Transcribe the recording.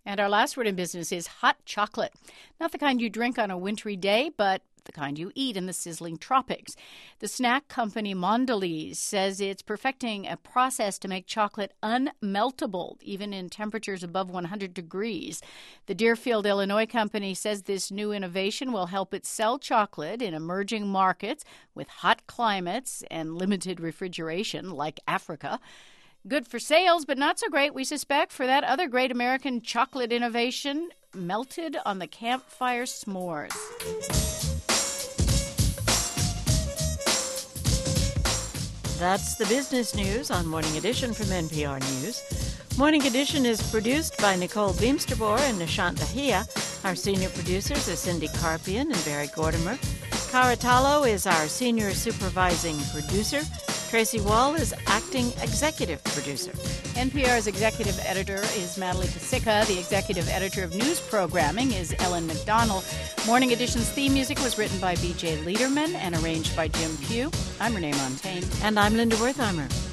And our last word in business is hot chocolate. Not the kind you drink on a wintry day, but the kind you eat in the sizzling tropics. The snack company Mondelez says it's perfecting a process to make chocolate unmeltable, even in temperatures above 100 degrees. The Deerfield, Illinois company says this new innovation will help it sell chocolate in emerging markets with hot climates and limited refrigeration, like Africa. Good for sales, but not so great, we suspect, for that other great American chocolate innovation, melted on the campfire s'mores. That's the business news on Morning Edition from NPR News. Morning Edition is produced by Nicole Beamsterboer and Nishant Dahiya. Our senior producers are Cindy Carpian and Barry Gordimer. Cara Tallo is our senior supervising producer. Tracy Wall is acting executive producer. NPR's executive editor is Natalie Pasica. The executive editor of news programming is Ellen McDonald. Morning Edition's theme music was written by B.J. Liederman and arranged by Jim Pugh. I'm Renee Montaigne. And I'm Linda Wertheimer.